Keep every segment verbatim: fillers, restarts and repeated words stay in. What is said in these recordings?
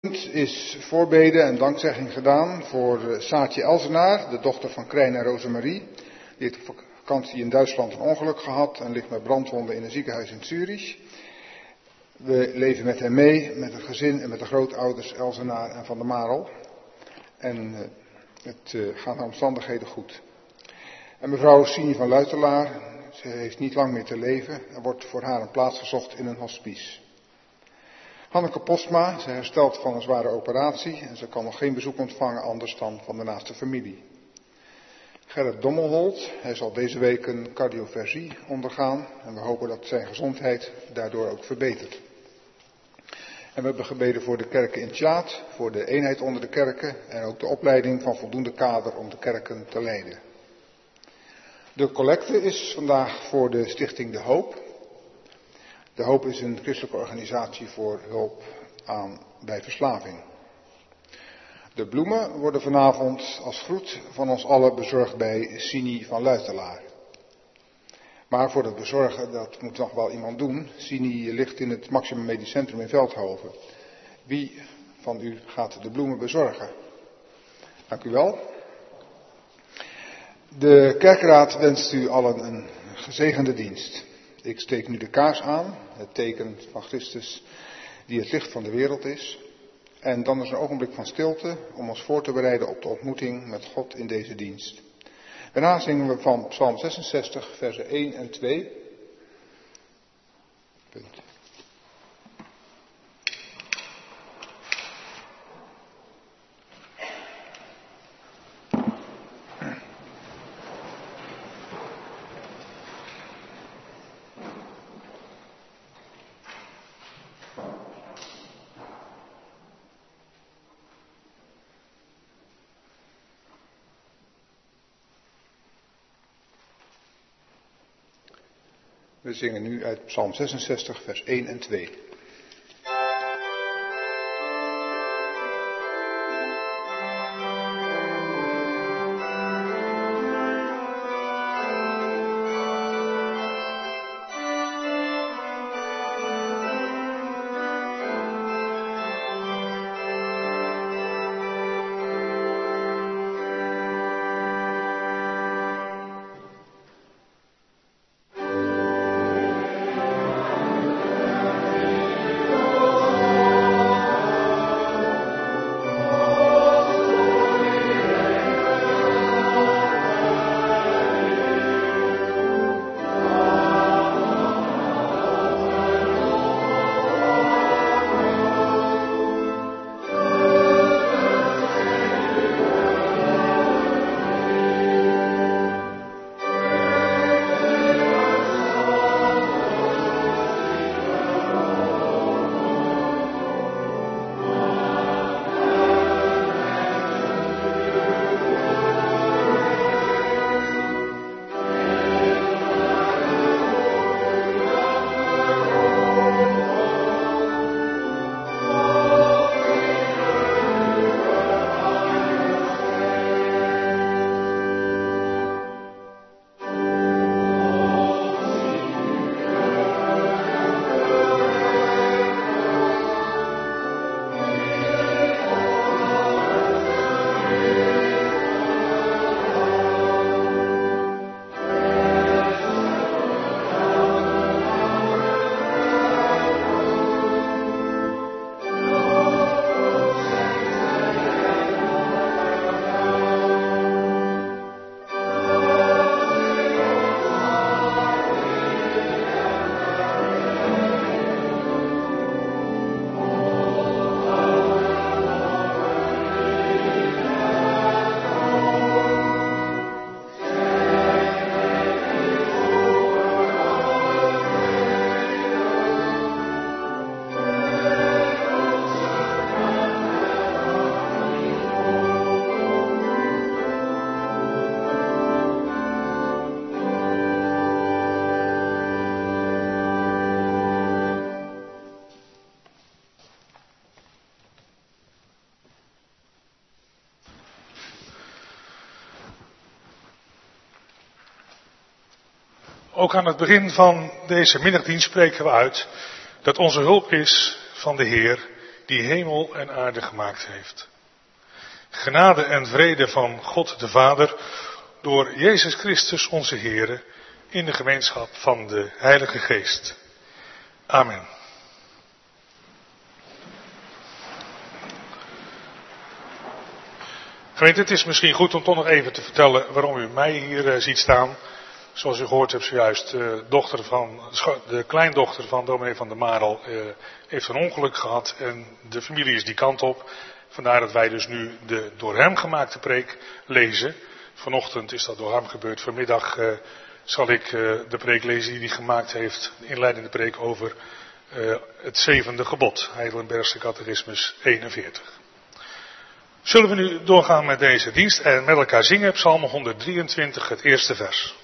Is voorbeden en dankzegging gedaan voor Saartje Elzenaar, de dochter van Krijn en Rosemarie. Die heeft op vakantie in Duitsland een ongeluk gehad en ligt met brandwonden in een ziekenhuis in Zurich. We leven met hem mee, met het gezin en met de grootouders Elzenaar en Van der Marel. En uh, het uh, gaat naar omstandigheden goed. En mevrouw Sinie van Luitelaar, ze heeft niet lang meer te leven. Er wordt voor haar een plaats gezocht in een hospice. Hanneke Postma, ze herstelt van een zware operatie en ze kan nog geen bezoek ontvangen anders dan van de naaste familie. Gerrit Dommelholt, hij zal deze week een cardioversie ondergaan en we hopen dat zijn gezondheid daardoor ook verbetert. En we hebben gebeden voor de kerken in Tjaat, voor de eenheid onder de kerken en ook de opleiding van voldoende kader om de kerken te leiden. De collecte is vandaag voor de stichting De Hoop. De Hoop is een christelijke organisatie voor hulp aan bij verslaving. De bloemen worden vanavond als groet van ons allen bezorgd bij Sinie van Luitelaar. Maar voor het bezorgen, dat moet nog wel iemand doen. Sinie ligt in het Maximum Medisch Centrum in Veldhoven. Wie van u gaat de bloemen bezorgen? Dank u wel. De kerkraad wenst u allen een gezegende dienst. Ik steek nu de kaars aan, het teken van Christus die het licht van de wereld is. En dan is een ogenblik van stilte om ons voor te bereiden op de ontmoeting met God in deze dienst. Daarna zingen we van Psalm zesenzestig, versen één en twee. Punt. We zingen nu uit Psalm zesenzestig, vers één en twee. Ook aan het begin van deze middagdienst spreken we uit dat onze hulp is van de Heer die hemel en aarde gemaakt heeft. Genade en vrede van God de Vader door Jezus Christus onze Heere in de gemeenschap van de Heilige Geest. Amen. Gemeente, het is misschien goed om toch nog even te vertellen waarom u mij hier uh, ziet staan. Zoals u gehoord hebt zojuist, de, dochter van, de kleindochter van dominee van der Marel uh, heeft een ongeluk gehad en de familie is die kant op. Vandaar dat wij dus nu de door hem gemaakte preek lezen. Vanochtend is dat door hem gebeurd. Vanmiddag uh, zal ik uh, de preek lezen die hij gemaakt heeft, de inleidende preek over uh, het zevende gebod, Heidelbergse Catechismus eenenveertig. Zullen we nu doorgaan met deze dienst en met elkaar zingen Psalm honderddrieëntwintig, het eerste vers.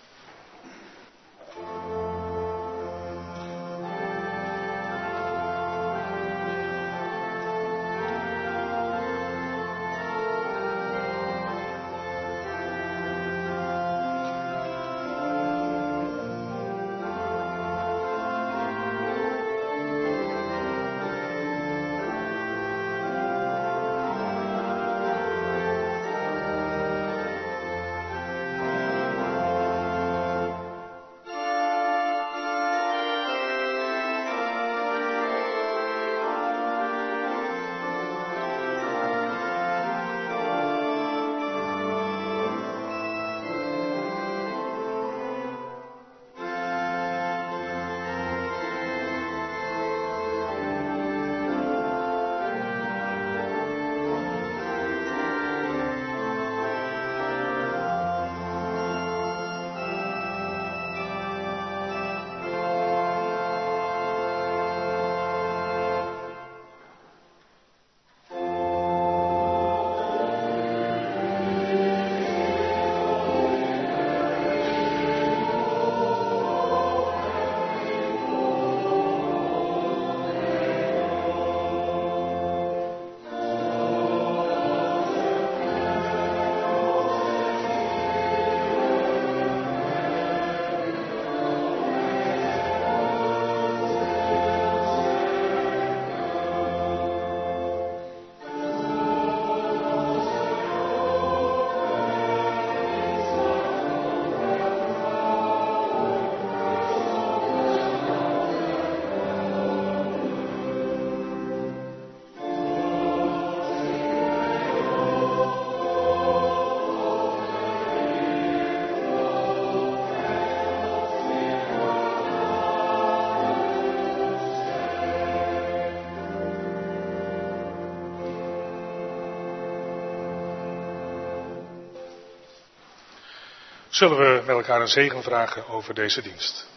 Zullen we met elkaar een zegen vragen over deze dienst.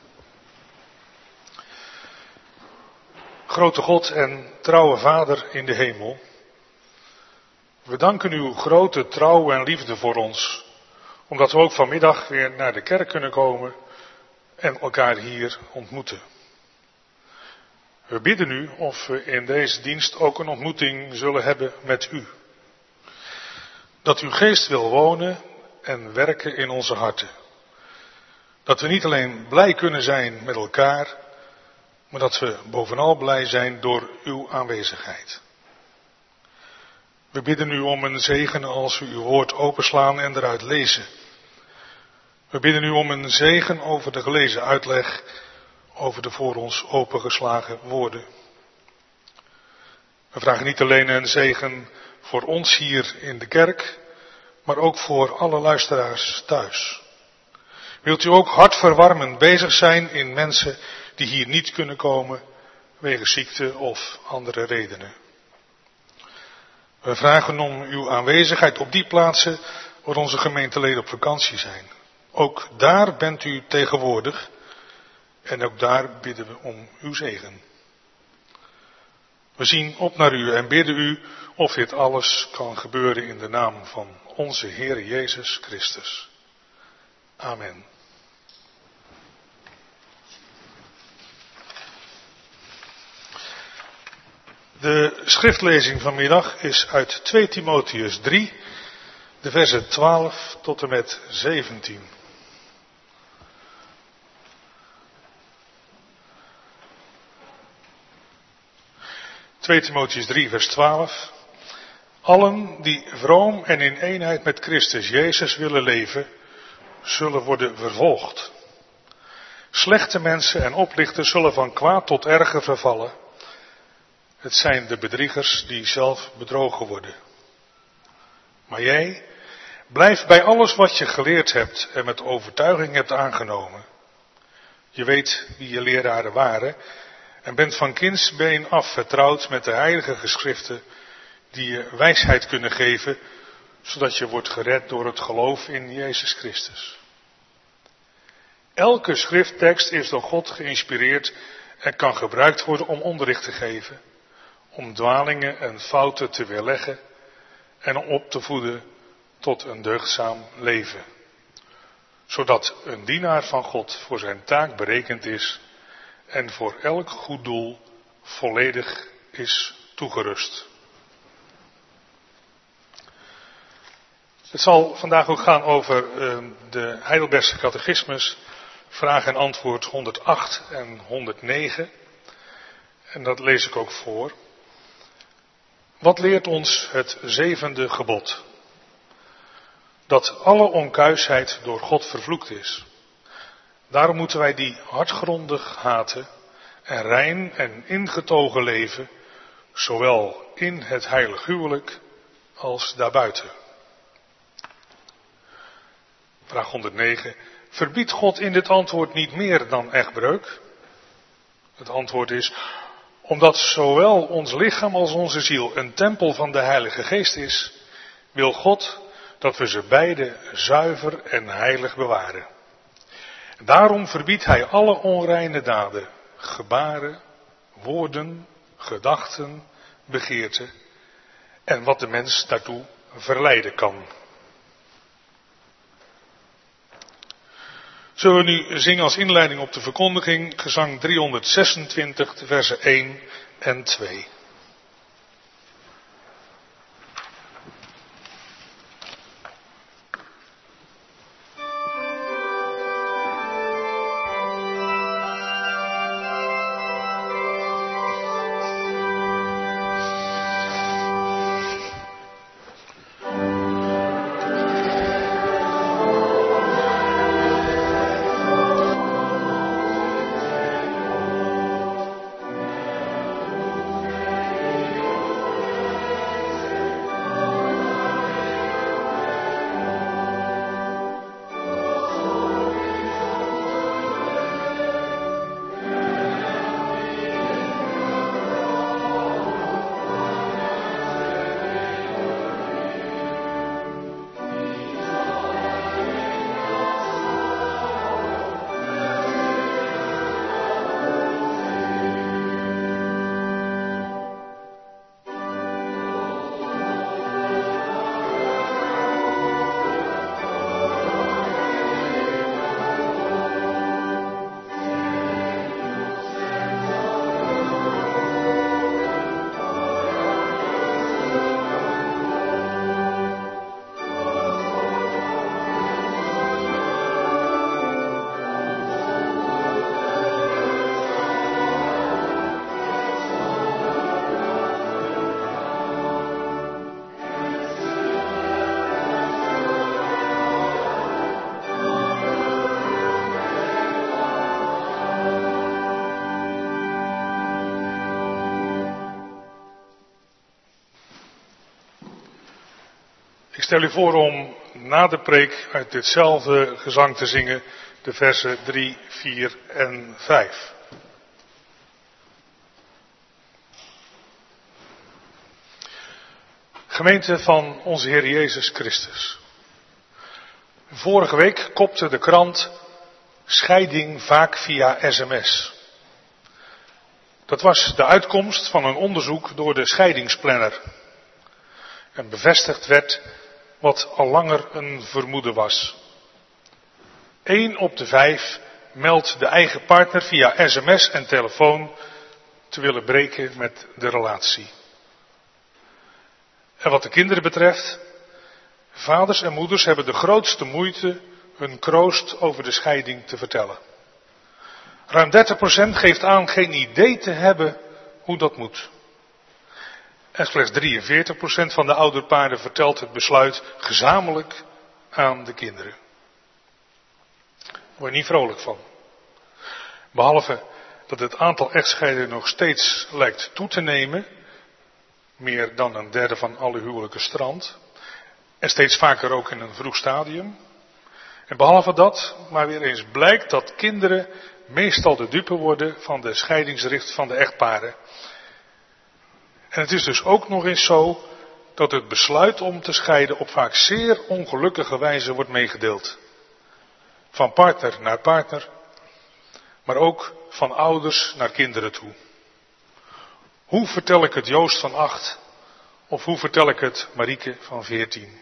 Grote God en trouwe Vader in de hemel, we danken uw grote trouw en liefde voor ons, omdat we ook vanmiddag weer naar de kerk kunnen komen en elkaar hier ontmoeten. We bidden u of we in deze dienst ook een ontmoeting zullen hebben met u. Dat uw geest wil wonen en werken in onze harten. Dat we niet alleen blij kunnen zijn met elkaar, maar dat we bovenal blij zijn door uw aanwezigheid. We bidden u om een zegen als we uw woord openslaan en eruit lezen. We bidden u om een zegen over de gelezen uitleg, over de voor ons opengeslagen woorden. We vragen niet alleen een zegen voor ons hier in de kerk, maar ook voor alle luisteraars thuis. Wilt u ook hartverwarmend bezig zijn in mensen die hier niet kunnen komen, wegens ziekte of andere redenen. We vragen om uw aanwezigheid op die plaatsen waar onze gemeenteleden op vakantie zijn. Ook daar bent u tegenwoordig en ook daar bidden we om uw zegen. We zien op naar u en bidden u of dit alles kan gebeuren in de naam van onze Heer Jezus Christus. Amen. De schriftlezing vanmiddag is uit twee Timotheus drie, de versen twaalf tot en met zeventien. twee Timotheüs drie vers twaalf. Allen die vroom en in eenheid met Christus Jezus willen leven, zullen worden vervolgd. Slechte mensen en oplichters zullen van kwaad tot erger vervallen. Het zijn de bedriegers die zelf bedrogen worden. Maar jij, blijf bij alles wat je geleerd hebt en met overtuiging hebt aangenomen. Je weet wie je leraren waren en bent van kindsbeen af vertrouwd met de heilige geschriften die je wijsheid kunnen geven, zodat je wordt gered door het geloof in Jezus Christus. Elke schrifttekst is door God geïnspireerd en kan gebruikt worden om onderricht te geven, om dwalingen en fouten te weerleggen en om op te voeden tot een deugdzaam leven. Zodat een dienaar van God voor zijn taak berekend is en voor elk goed doel volledig is toegerust. Het zal vandaag ook gaan over uh, de Heidelbergse Catechismus, vraag en antwoord honderdacht en honderdnegen. En dat lees ik ook voor. Wat leert ons het zevende gebod? Dat alle onkuisheid door God vervloekt is. Daarom moeten wij die hardgrondig haten en rein en ingetogen leven, zowel in het heilig huwelijk als daarbuiten. Vraag honderdnegen. Verbiedt God in dit antwoord niet meer dan echtbreuk? Het antwoord is, omdat zowel ons lichaam als onze ziel een tempel van de Heilige Geest is, wil God dat we ze beide zuiver en heilig bewaren. Daarom verbiedt hij alle onreine daden, gebaren, woorden, gedachten, begeerten en wat de mens daartoe verleiden kan. Zullen we nu zingen als inleiding op de verkondiging, gezang driehonderdzesentwintig, de versen één en twee. Ik stel u voor om na de preek uit ditzelfde gezang te zingen, de versen drie, vier en vijf. Gemeente van onze Heer Jezus Christus. Vorige week kopte de krant scheiding vaak via sms. Dat was de uitkomst van een onderzoek door de scheidingsplanner. En bevestigd werd wat al langer een vermoeden was. Eén op de vijf meldt de eigen partner via sms en telefoon te willen breken met de relatie. En wat de kinderen betreft, vaders en moeders hebben de grootste moeite hun kroost over de scheiding te vertellen. Ruim dertig procent geeft aan geen idee te hebben hoe dat moet. En slechts drieënveertig procent van de ouderparen vertelt het besluit gezamenlijk aan de kinderen. Daar word je niet vrolijk van. Behalve dat het aantal echtscheidingen nog steeds lijkt toe te nemen, meer dan een derde van alle huwelijken strandt, en steeds vaker ook in een vroeg stadium. En behalve dat, maar weer eens blijkt dat kinderen meestal de dupe worden van de scheidingsricht van de echtparen. En het is dus ook nog eens zo dat het besluit om te scheiden op vaak zeer ongelukkige wijze wordt meegedeeld. Van partner naar partner, maar ook van ouders naar kinderen toe. Hoe vertel ik het Joost van acht of hoe vertel ik het Marieke van veertien?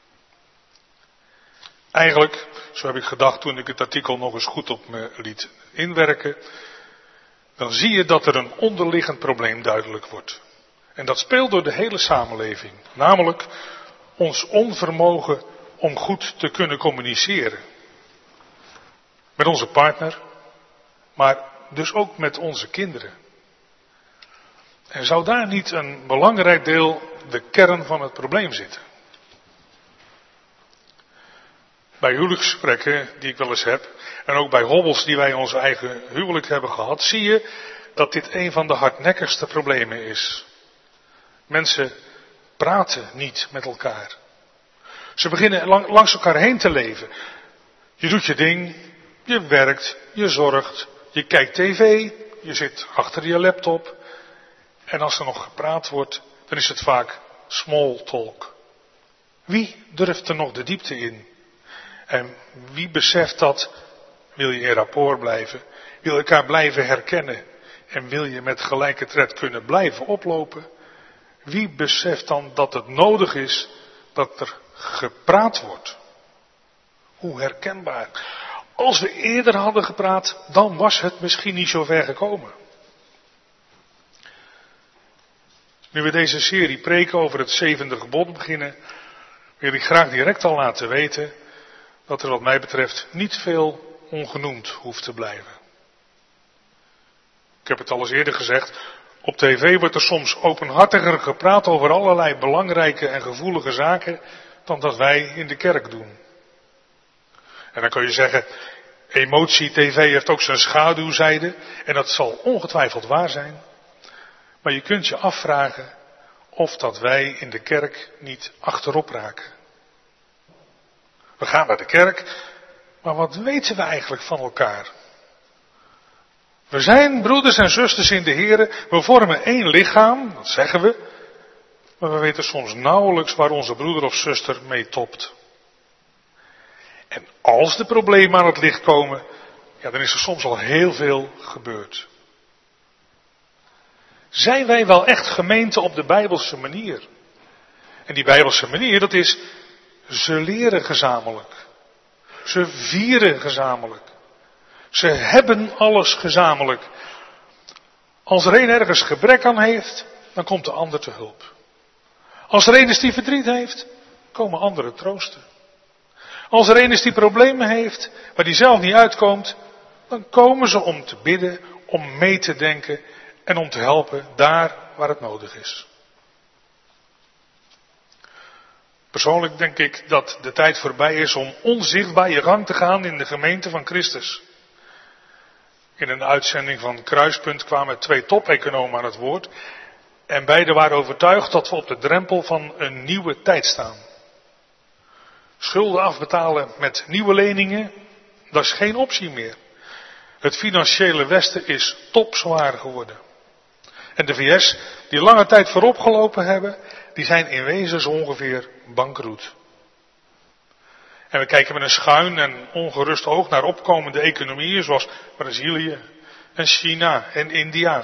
Eigenlijk, zo heb ik gedacht toen ik het artikel nog eens goed op me liet inwerken, dan zie je dat er een onderliggend probleem duidelijk wordt. En dat speelt door de hele samenleving, namelijk ons onvermogen om goed te kunnen communiceren. Met onze partner, maar dus ook met onze kinderen. En zou daar niet een belangrijk deel de kern van het probleem zitten? Bij huwelijksgesprekken die ik wel eens heb, en ook bij hobbels die wij in onze eigen huwelijk hebben gehad, zie je dat dit een van de hardnekkigste problemen is. Mensen praten niet met elkaar. Ze beginnen lang, langs elkaar heen te leven. Je doet je ding, je werkt, je zorgt, je kijkt tv, je zit achter je laptop. En als er nog gepraat wordt, dan is het vaak small talk. Wie durft er nog de diepte in? En wie beseft dat, wil je in rapport blijven, wil je elkaar blijven herkennen en wil je met gelijke tred kunnen blijven oplopen? Wie beseft dan dat het nodig is dat er gepraat wordt? Hoe herkenbaar. Als we eerder hadden gepraat, dan was het misschien niet zo ver gekomen. Nu we deze serie preken over het zevende gebod beginnen, wil ik graag direct al laten weten dat er wat mij betreft niet veel ongenoemd hoeft te blijven. Ik heb het al eens eerder gezegd, op tv wordt er soms openhartiger gepraat over allerlei belangrijke en gevoelige zaken dan dat wij in de kerk doen. En dan kun je zeggen, emotie-tv heeft ook zijn schaduwzijde en dat zal ongetwijfeld waar zijn. Maar je kunt je afvragen of dat wij in de kerk niet achterop raken. We gaan naar de kerk, maar wat weten we eigenlijk van elkaar? We zijn broeders en zusters in de Here, we vormen één lichaam, dat zeggen we, maar we weten soms nauwelijks waar onze broeder of zuster mee topt. En als de problemen aan het licht komen, ja, dan is er soms al heel veel gebeurd. Zijn wij wel echt gemeente op de Bijbelse manier? En die Bijbelse manier, dat is, ze leren gezamenlijk. Ze vieren gezamenlijk. Ze hebben alles gezamenlijk. Als er een ergens gebrek aan heeft, dan komt de ander te hulp. Als er een is die verdriet heeft, komen anderen troosten. Als er een is die problemen heeft, waar die zelf niet uitkomt, dan komen ze om te bidden, om mee te denken en om te helpen daar waar het nodig is. Persoonlijk denk ik dat de tijd voorbij is om onzichtbaar je gang te gaan in de gemeente van Christus. In een uitzending van Kruispunt kwamen twee top-economen aan het woord. En beiden waren overtuigd dat we op de drempel van een nieuwe tijd staan. Schulden afbetalen met nieuwe leningen, dat is geen optie meer. Het financiële Westen is topzwaar geworden. En de V S, die lange tijd vooropgelopen hebben, die zijn in wezen zo ongeveer bankroet. En we kijken met een schuin en ongerust oog naar opkomende economieën zoals Brazilië en China en India.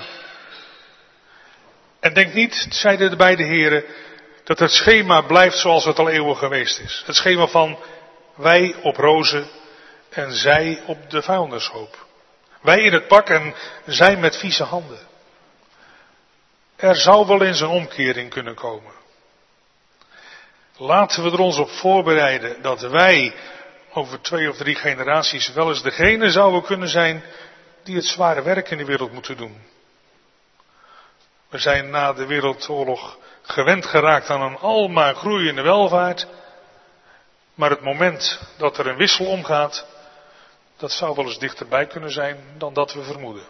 En denk niet, zeiden de beide heren, dat het schema blijft zoals het al eeuwen geweest is. Het schema van wij op rozen en zij op de vuilnishoop. Wij in het pak en zij met vieze handen. Er zou wel eens een omkering kunnen komen. Laten we er ons op voorbereiden dat wij over twee of drie generaties wel eens degene zouden kunnen zijn die het zware werk in de wereld moeten doen. We zijn na de Wereldoorlog gewend geraakt aan een almaar groeiende welvaart. Maar het moment dat er een wissel omgaat, dat zou wel eens dichterbij kunnen zijn dan dat we vermoeden.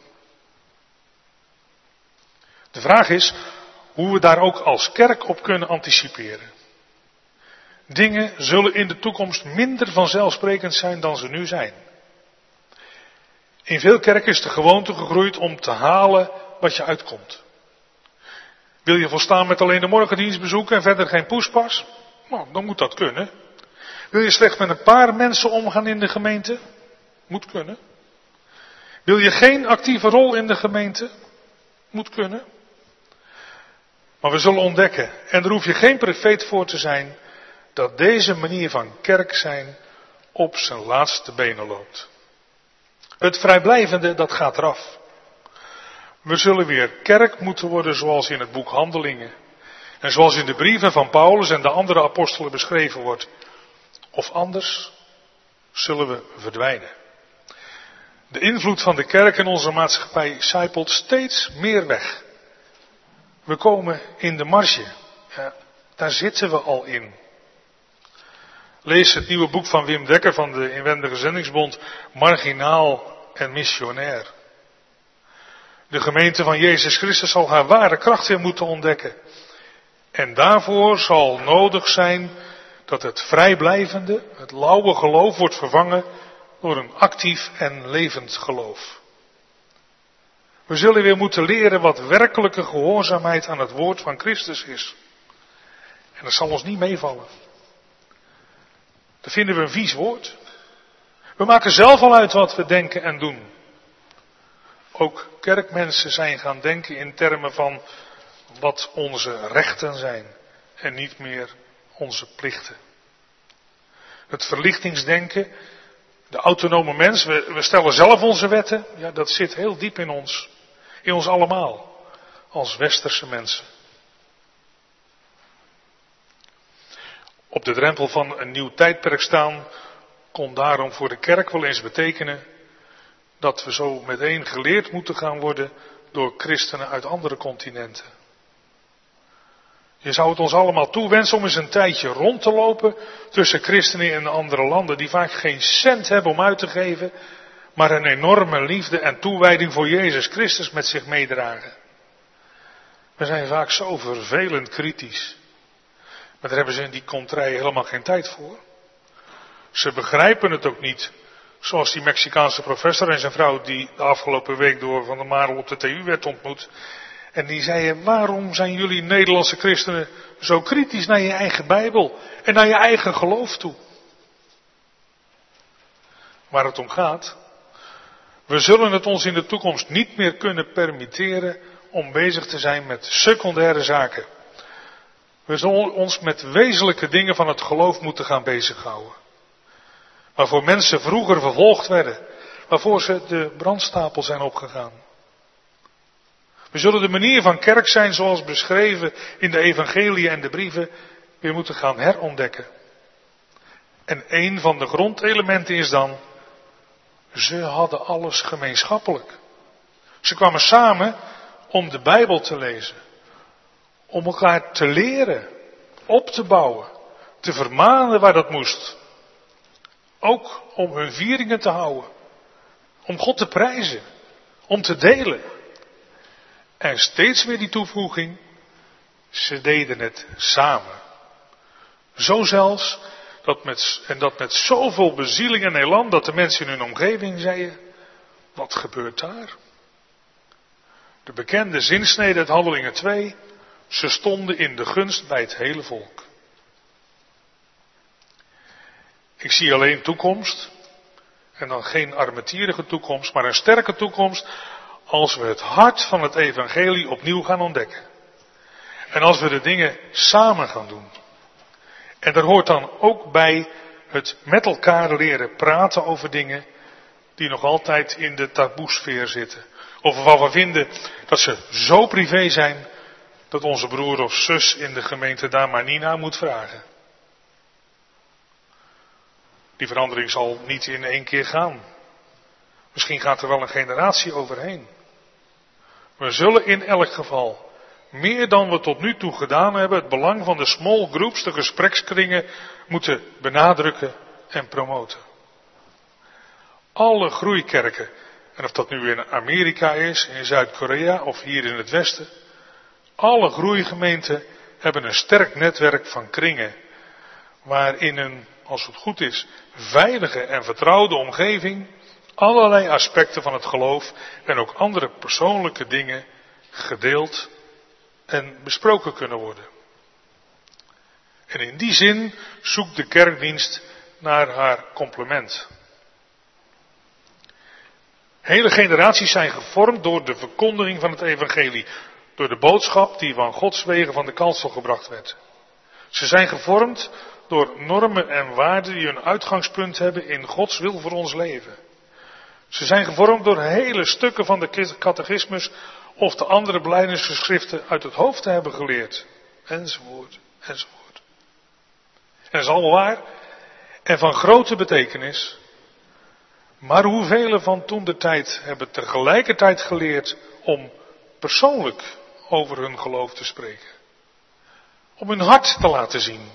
De vraag is hoe we daar ook als kerk op kunnen anticiperen. Dingen zullen in de toekomst minder vanzelfsprekend zijn dan ze nu zijn. In veel kerken is de gewoonte gegroeid om te halen wat je uitkomt. Wil je volstaan met alleen de morgendienst bezoeken en verder geen poespas? Nou, dan moet dat kunnen. Wil je slechts met een paar mensen omgaan in de gemeente? Moet kunnen. Wil je geen actieve rol in de gemeente? Moet kunnen. Maar we zullen ontdekken, en daar hoef je geen profeet voor te zijn, dat deze manier van kerk zijn op zijn laatste benen loopt. Het vrijblijvende, dat gaat eraf. We zullen weer kerk moeten worden zoals in het boek Handelingen. En zoals in de brieven van Paulus en de andere apostelen beschreven wordt. Of anders zullen we verdwijnen. De invloed van de kerk in onze maatschappij sijpelt steeds meer weg. We komen in de marge. Ja, daar zitten we al in. Lees het nieuwe boek van Wim Dekker van de Inwendige Zendingsbond, Marginaal en Missionair. De gemeente van Jezus Christus zal haar ware kracht weer moeten ontdekken. En daarvoor zal nodig zijn dat het vrijblijvende, het lauwe geloof wordt vervangen door een actief en levend geloof. We zullen weer moeten leren wat werkelijke gehoorzaamheid aan het woord van Christus is. En dat zal ons niet meevallen. Dan vinden we een vies woord. We maken zelf al uit wat we denken en doen. Ook kerkmensen zijn gaan denken in termen van wat onze rechten zijn en niet meer onze plichten. Het verlichtingsdenken, de autonome mens, we, we stellen zelf onze wetten, ja, dat zit heel diep in ons. In ons allemaal, als westerse mensen. Op de drempel van een nieuw tijdperk staan kon daarom voor de kerk wel eens betekenen dat we zo meteen geleerd moeten gaan worden door christenen uit andere continenten. Je zou het ons allemaal toewensen om eens een tijdje rond te lopen tussen christenen in andere landen die vaak geen cent hebben om uit te geven, maar een enorme liefde en toewijding voor Jezus Christus met zich meedragen. We zijn vaak zo vervelend kritisch. Maar daar hebben ze in die contraien helemaal geen tijd voor. Ze begrijpen het ook niet. Zoals die Mexicaanse professor en zijn vrouw die de afgelopen week door Van der Marel op de T U werd ontmoet. En die zeiden, waarom zijn jullie Nederlandse christenen zo kritisch naar je eigen Bijbel en naar je eigen geloof toe? Waar het om gaat, we zullen het ons in de toekomst niet meer kunnen permitteren om bezig te zijn met secundaire zaken. We zullen ons met wezenlijke dingen van het geloof moeten gaan bezighouden. Waarvoor mensen vroeger vervolgd werden. Waarvoor ze de brandstapel zijn opgegaan. We zullen de manier van kerk zijn zoals beschreven in de evangelie en de brieven weer moeten gaan herontdekken. En een van de grondelementen is dan, ze hadden alles gemeenschappelijk. Ze kwamen samen om de Bijbel te lezen. Om elkaar te leren, op te bouwen, te vermanen waar dat moest. Ook om hun vieringen te houden. Om God te prijzen. Om te delen. En steeds weer die toevoeging. Ze deden het samen. Zo zelfs, dat met, en dat met zoveel bezieling en elan, dat de mensen in hun omgeving zeiden, wat gebeurt daar? De bekende zinsnede uit Handelingen twee, ze stonden in de gunst bij het hele volk. Ik zie alleen toekomst, en dan geen armetierige toekomst, maar een sterke toekomst, als we het hart van het evangelie opnieuw gaan ontdekken. En als we de dingen samen gaan doen. En daar hoort dan ook bij het met elkaar leren praten over dingen die nog altijd in de taboesfeer zitten. Of waarvan we vinden dat ze zo privé zijn, dat onze broer of zus in de gemeente daar maar niet naar moet vragen. Die verandering zal niet in één keer gaan. Misschien gaat er wel een generatie overheen. We zullen in elk geval meer dan we tot nu toe gedaan hebben, het belang van de small groups, de gesprekskringen, moeten benadrukken en promoten. Alle groeikerken, en of dat nu in Amerika is, in Zuid-Korea of hier in het Westen, alle groeigemeenten hebben een sterk netwerk van kringen, waarin een, als het goed is, veilige en vertrouwde omgeving allerlei aspecten van het geloof en ook andere persoonlijke dingen gedeeld en besproken kunnen worden. En in die zin zoekt de kerkdienst naar haar complement. Hele generaties zijn gevormd door de verkondiging van het evangelie, door de boodschap die van Gods wegen van de kansel gebracht werd. Ze zijn gevormd door normen en waarden die hun uitgangspunt hebben in Gods wil voor ons leven. Ze zijn gevormd door hele stukken van de catechismus of de andere belijdenisgeschriften uit het hoofd te hebben geleerd. Enzovoort, enzovoort. En dat is allemaal waar en van grote betekenis. Maar hoeveel van toen de tijd hebben tegelijkertijd geleerd om persoonlijk over hun geloof te spreken? Om hun hart te laten zien.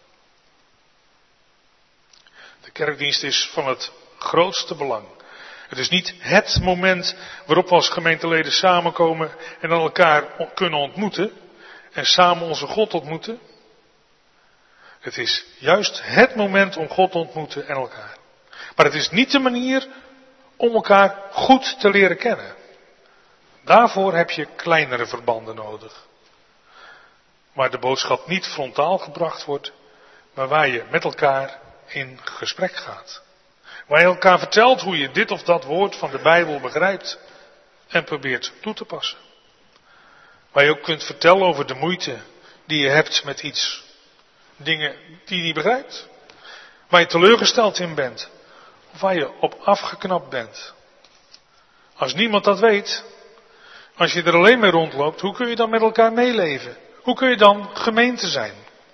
De kerkdienst is van het grootste belang. Het is niet het moment waarop we als gemeenteleden samenkomen en dan elkaar kunnen ontmoeten en samen onze God ontmoeten. Het is juist het moment om God te ontmoeten en elkaar. Maar het is niet de manier om elkaar goed te leren kennen. Daarvoor heb je kleinere verbanden nodig. Waar de boodschap niet frontaal gebracht wordt, maar waar je met elkaar in gesprek gaat. Waar je elkaar vertelt hoe je dit of dat woord van de Bijbel begrijpt en probeert toe te passen. Waar je ook kunt vertellen over de moeite die je hebt met iets. Dingen die je niet begrijpt. Waar je teleurgesteld in bent. Of waar je op afgeknapt bent. Als niemand dat weet, als je er alleen mee rondloopt, hoe kun je dan met elkaar meeleven? Hoe kun je dan gemeente zijn?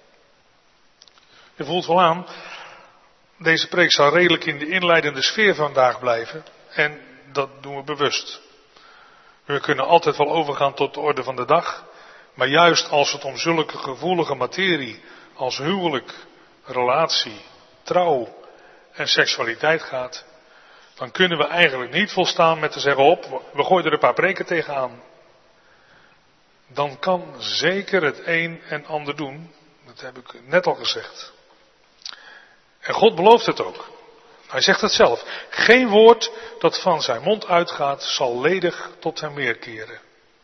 Je voelt wel aan, deze preek zal redelijk in de inleidende sfeer vandaag blijven. En dat doen we bewust. We kunnen altijd wel overgaan tot de orde van de dag. Maar juist als het om zulke gevoelige materie als huwelijk, relatie, trouw en seksualiteit gaat, dan kunnen we eigenlijk niet volstaan met te zeggen, op, we gooien er een paar preken tegenaan. Dan kan zeker het een en ander doen. Dat heb ik net al gezegd. En God belooft het ook. Hij zegt het zelf. Geen woord dat van zijn mond uitgaat zal ledig tot hem weerkeren.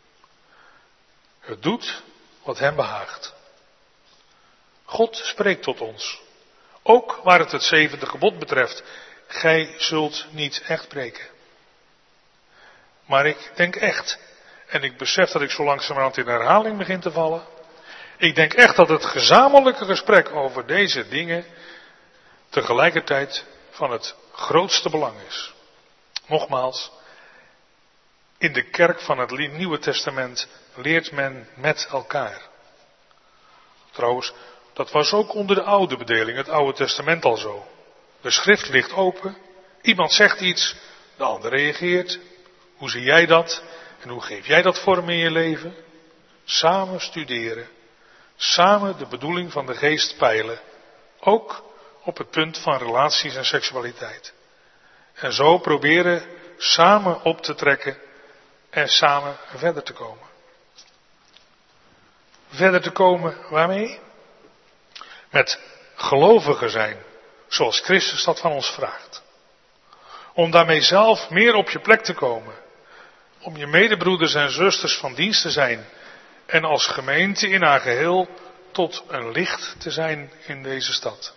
Het doet wat hem behaagt. God spreekt tot ons. Ook waar het het zevende gebod betreft. Gij zult niet echt breken. Maar ik denk echt, en ik besef dat ik zo langzamerhand in herhaling begin te vallen. Ik denk echt dat het gezamenlijke gesprek over deze dingen tegelijkertijd van het grootste belang is. Nogmaals, in de kerk van het Nieuwe Testament leert men met elkaar. Trouwens, dat was ook onder de oude bedeling, het Oude Testament al zo. De schrift ligt open, iemand zegt iets, de ander reageert. Hoe zie jij dat? En hoe geef jij dat vorm in je leven? Samen studeren, samen de bedoeling van de geest peilen, ook op het punt van relaties en seksualiteit. En zo proberen samen op te trekken en samen verder te komen. Verder te komen waarmee? Met gelovigen zijn, zoals Christus dat van ons vraagt. Om daarmee zelf meer op je plek te komen. Om je medebroeders en zusters van dienst te zijn. En als gemeente in haar geheel tot een licht te zijn in deze stad.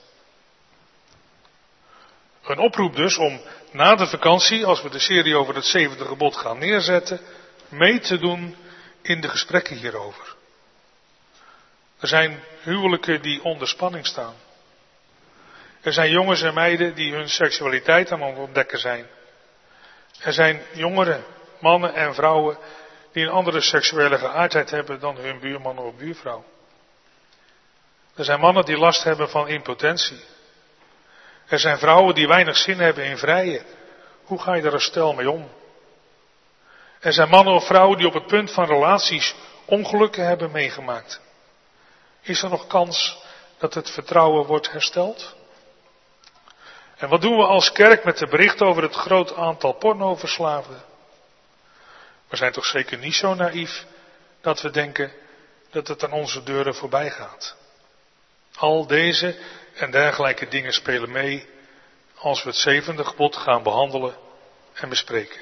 Een oproep dus om na de vakantie, als we de serie over het zevende gebod gaan neerzetten, mee te doen in de gesprekken hierover. Er zijn huwelijken die onder spanning staan. Er zijn jongens en meiden die hun seksualiteit aan het ontdekken zijn. Er zijn jongeren, mannen en vrouwen die een andere seksuele geaardheid hebben dan hun buurman of buurvrouw. Er zijn mannen die last hebben van impotentie. Er zijn vrouwen die weinig zin hebben in vrijen. Hoe ga je daar als stel mee om? Er zijn mannen of vrouwen die op het punt van relaties ongelukken hebben meegemaakt? Is er nog kans dat het vertrouwen wordt hersteld? En wat doen we als kerk met de berichten over het groot aantal pornoverslaafden? We zijn toch zeker niet zo naïef dat we denken dat het aan onze deuren voorbij gaat. Al deze en dergelijke dingen spelen mee als we het zevende gebod gaan behandelen en bespreken.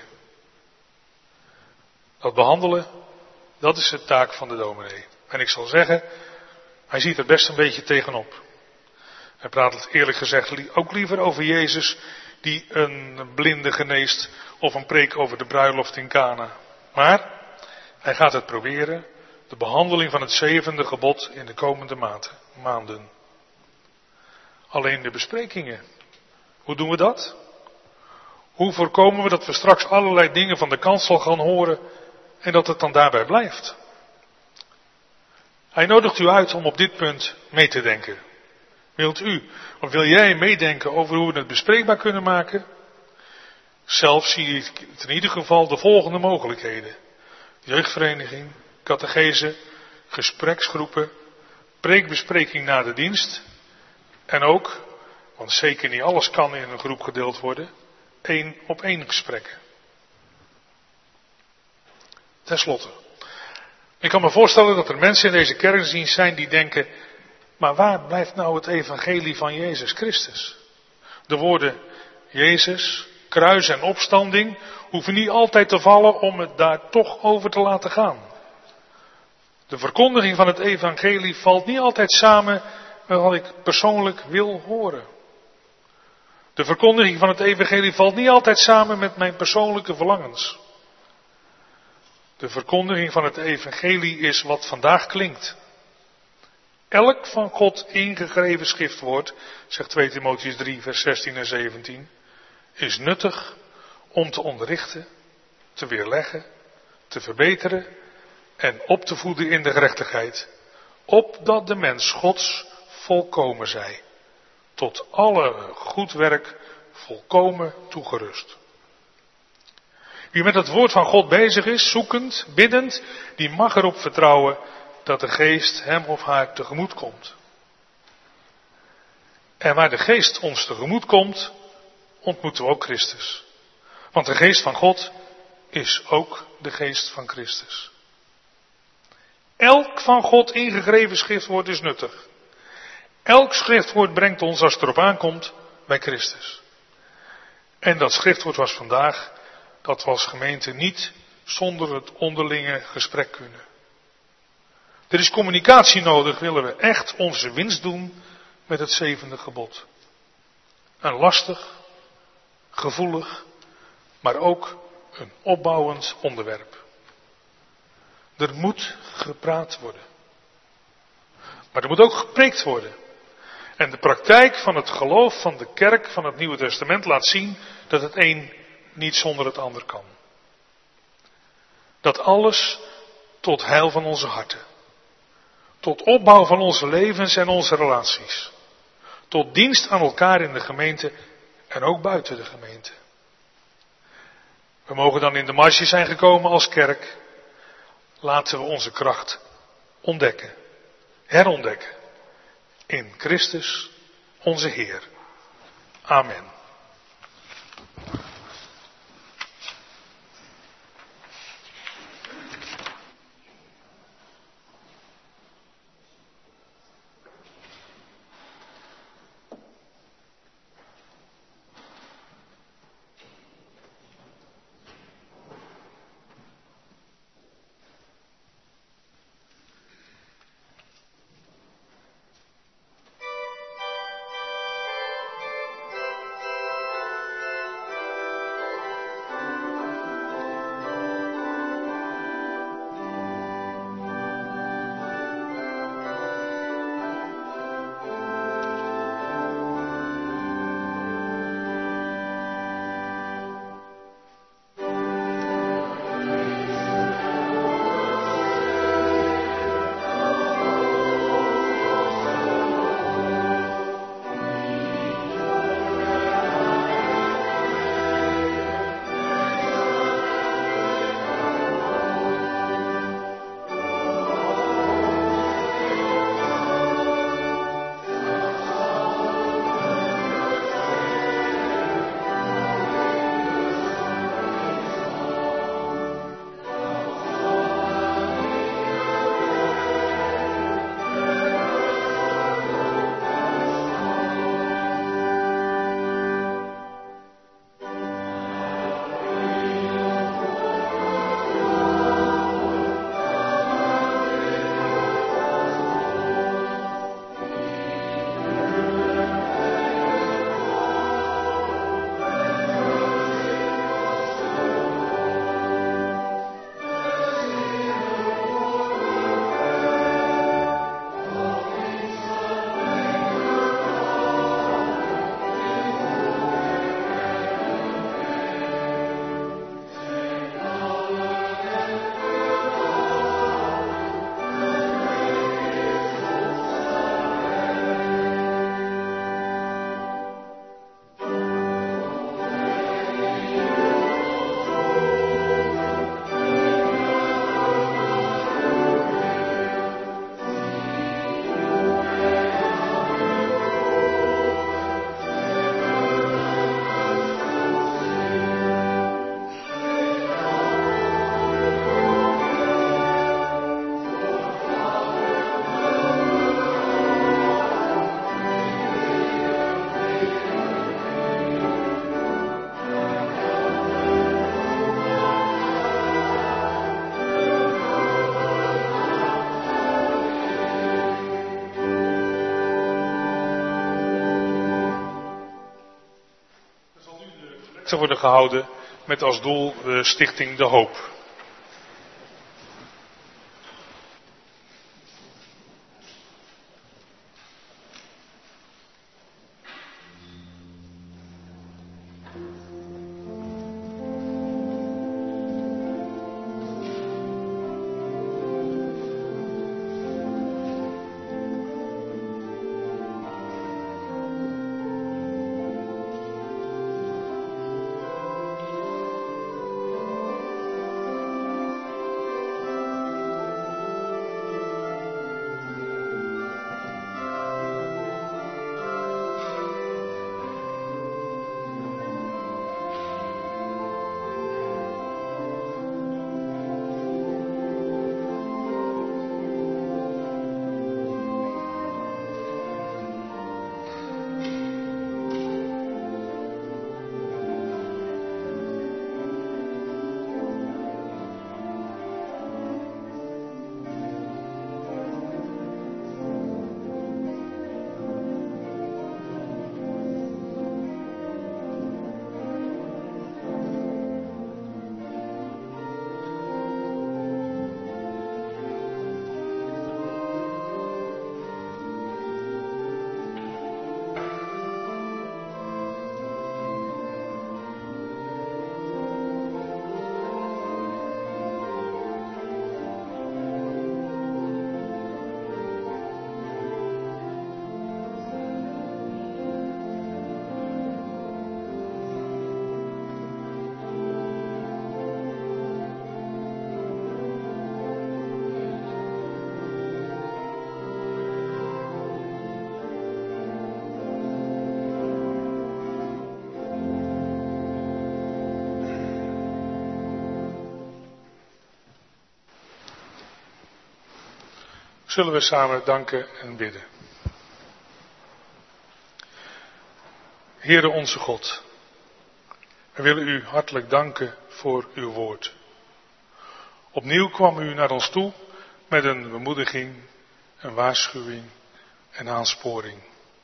Dat behandelen, dat is de taak van de dominee. En ik zal zeggen, hij ziet er best een beetje tegenop. Hij praat eerlijk gezegd ook liever over Jezus die een blinde geneest of een preek over de bruiloft in Cana. Maar hij gaat het proberen, de behandeling van het zevende gebod in de komende maanden. Alleen de besprekingen. Hoe doen we dat? Hoe voorkomen we dat we straks allerlei dingen van de kansel gaan horen en dat het dan daarbij blijft? Hij nodigt u uit om op dit punt mee te denken. Wilt u, of wil jij meedenken over hoe we het bespreekbaar kunnen maken? Zelf zie ik in ieder geval de volgende mogelijkheden. Jeugdvereniging, catechese, gespreksgroepen, preekbespreking na de dienst. En ook, want zeker niet alles kan in een groep gedeeld worden, één op één gesprekken. Ten slotte. Ik kan me voorstellen dat er mensen in deze kerkdienst zijn die denken, maar waar blijft nou het evangelie van Jezus Christus? De woorden Jezus, kruis en opstanding hoeven niet altijd te vallen om het daar toch over te laten gaan. De verkondiging van het evangelie valt niet altijd samen met wat ik persoonlijk wil horen. De verkondiging van het evangelie valt niet altijd samen met mijn persoonlijke verlangens. De verkondiging van het evangelie is wat vandaag klinkt. Elk van God ingegeven schriftwoord, zegt twee Timotheüs drie vers zestien en zeventien, is nuttig om te onderrichten, te weerleggen, te verbeteren en op te voeden in de gerechtigheid, opdat de mens Gods volkomen zij, tot alle goed werk volkomen toegerust. Wie met het woord van God bezig is, zoekend, biddend, die mag erop vertrouwen dat de geest hem of haar tegemoet komt. En waar de geest ons tegemoet komt, ontmoeten we ook Christus. Want de geest van God is ook de geest van Christus. Elk van God ingegeven schriftwoord is nuttig. Elk schriftwoord brengt ons, als het erop aankomt, bij Christus. En dat schriftwoord was vandaag dat we als gemeente niet zonder het onderlinge gesprek kunnen. Er is communicatie nodig, willen we echt onze winst doen met het zevende gebod. Een lastig, gevoelig, maar ook een opbouwend onderwerp. Er moet gepraat worden. Maar er moet ook gepreekt worden. En de praktijk van het geloof van de kerk van het Nieuwe Testament laat zien dat het een niet zonder het ander kan. Dat alles tot heil van onze harten. Tot opbouw van onze levens en onze relaties. Tot dienst aan elkaar in de gemeente en ook buiten de gemeente. We mogen dan in de marge zijn gekomen als kerk. Laten we onze kracht ontdekken. Herontdekken. In Christus onze Heer. Amen. te worden gehouden met als doel de stichting De Hoop. Zullen we samen danken en bidden. Heere onze God, we willen u hartelijk danken voor uw woord. Opnieuw kwam u naar ons toe met een bemoediging, een waarschuwing en aansporing.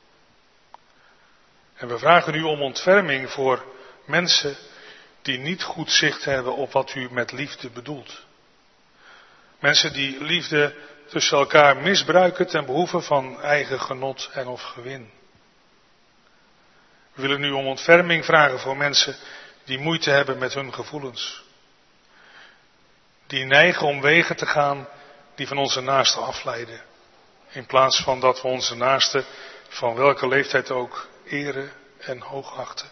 En we vragen u om ontferming voor mensen die niet goed zicht hebben op wat u met liefde bedoelt. Mensen die liefde tussen elkaar misbruiken ten behoeve van eigen genot en of gewin. We willen u om ontferming vragen voor mensen die moeite hebben met hun gevoelens. Die neigen om wegen te gaan die van onze naasten afleiden. In plaats van dat we onze naasten, van welke leeftijd ook, eren en hoogachten.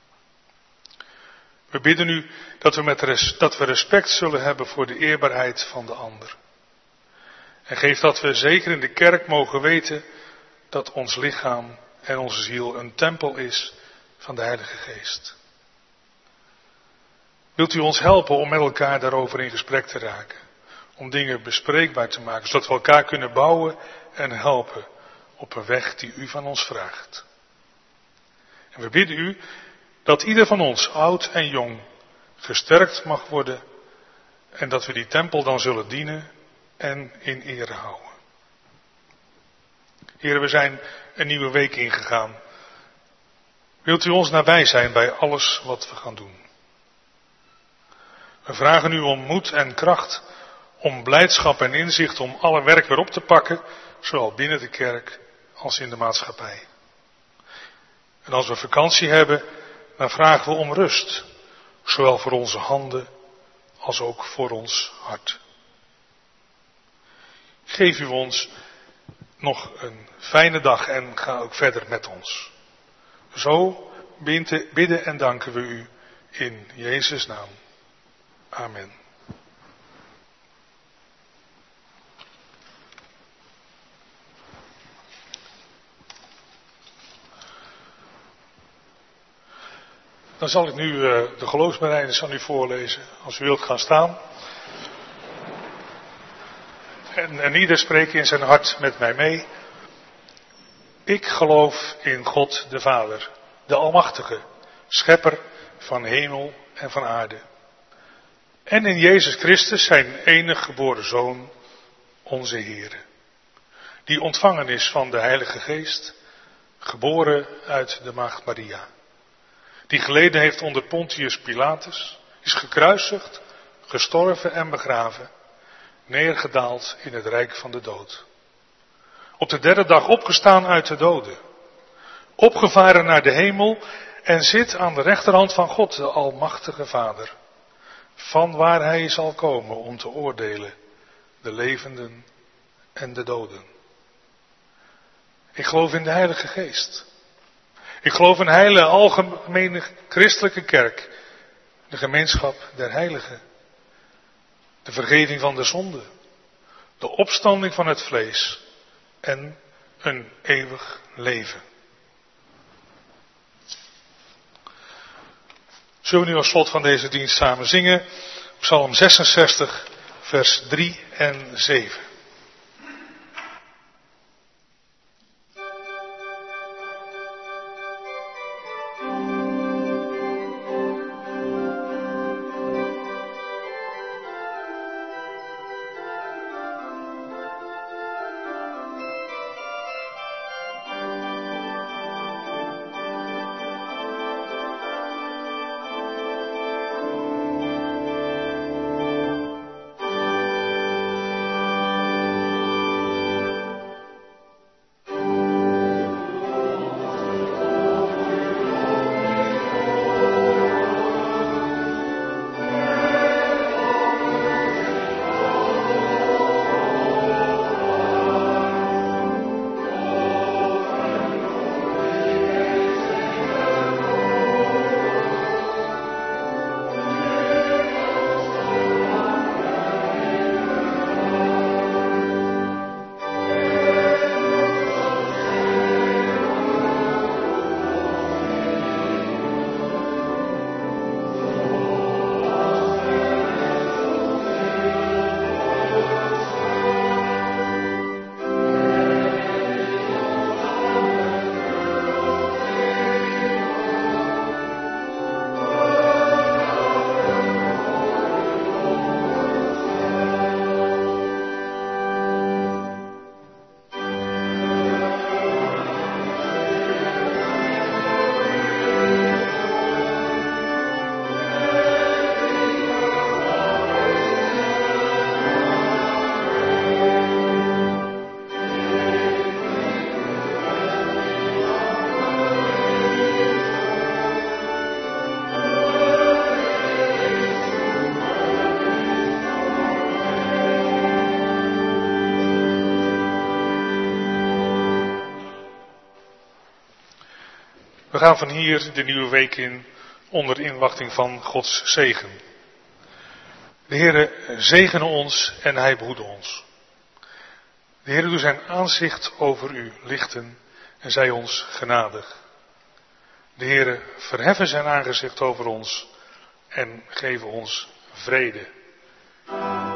We bidden u dat we, met res, dat we respect zullen hebben voor de eerbaarheid van de ander. En geef dat we zeker in de kerk mogen weten dat ons lichaam en onze ziel een tempel is van de Heilige Geest. Wilt u ons helpen om met elkaar daarover in gesprek te raken? Om dingen bespreekbaar te maken, zodat we elkaar kunnen bouwen en helpen op een weg die u van ons vraagt. En we bidden u dat ieder van ons, oud en jong, gesterkt mag worden en dat we die tempel dan zullen dienen en in ere houden. Heren, we zijn een nieuwe week ingegaan. Wilt u ons nabij zijn bij alles wat we gaan doen? We vragen u om moed en kracht, om blijdschap en inzicht om alle werk weer op te pakken, zowel binnen de kerk als in de maatschappij. En als we vakantie hebben, dan vragen we om rust, zowel voor onze handen als ook voor ons hart. Geef u ons nog een fijne dag en ga ook verder met ons. Zo bidden en danken we u in Jezus' naam. Amen. Dan zal ik nu uh, de geloofsbelijdenis aan u voorlezen. Als u wilt gaan staan. En, en ieder spreekt in zijn hart met mij mee. Ik geloof in God de Vader, de Almachtige, Schepper van hemel en van aarde. En in Jezus Christus, zijn enige geboren Zoon, onze Heere. Die ontvangen is van de Heilige Geest, geboren uit de Maagd Maria. die geleden heeft onder Pontius Pilatus, is gekruisigd, gestorven en begraven, neergedaald in het rijk van de dood. Op de derde dag opgestaan uit de doden, opgevaren naar de hemel en zit aan de rechterhand van God, de Almachtige Vader, van waar hij zal komen om te oordelen, de levenden en de doden. Ik geloof in de Heilige Geest. Ik geloof in een hele algemene christelijke kerk, de gemeenschap der heiligen, de vergeving van de zonde, de opstanding van het vlees en een eeuwig leven. Zullen we nu als slot van deze dienst samen zingen? Psalm zesenzestig, vers drie en zeven. We gaan van hier de nieuwe week in onder inwachting van Gods zegen. De Heere zegene ons en Hij behoede ons. De Heere doet zijn aanzicht over u lichten en zij ons genadig. De Heere verheffen zijn aangezicht over ons en geven ons vrede.